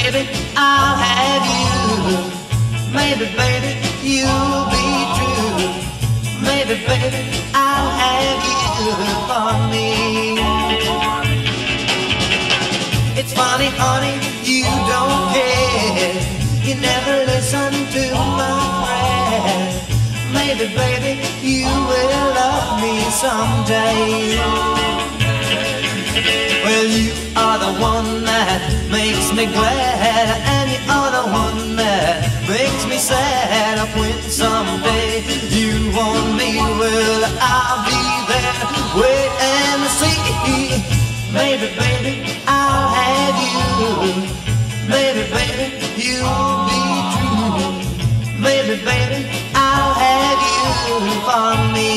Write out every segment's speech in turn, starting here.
baby, I'll have you. Maybe, baby, you'll be true. Maybe, baby, I'll have you for me. It's funny, honey, you don't care. You never listen to my prayer. Maybe, baby, you will love me someday. Well, you are the one that makes me glad, and you are the one that makes me sad. When someday you want me, well, I'll be there. Wait and see. Maybe, baby, I'll have you. Maybe, baby, you'll be true. Maybe, baby, I'll have you for me.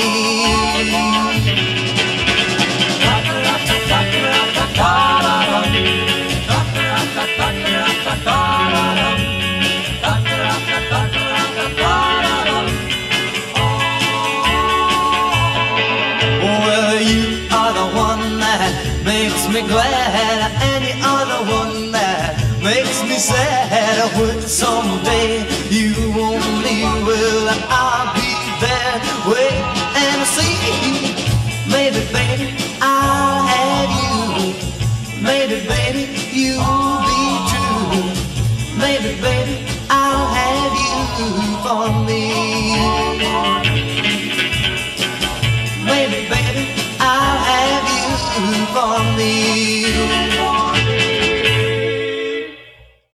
Well, you are the one that makes me glad, and you are the one that makes me sad. When someday you want me, well, I'll be there. Wait and see. Maybe, baby, I'll have you. Maybe, baby, you'll be true. Maybe, baby, I'll have you for me. Maybe, baby, I'll have you for me.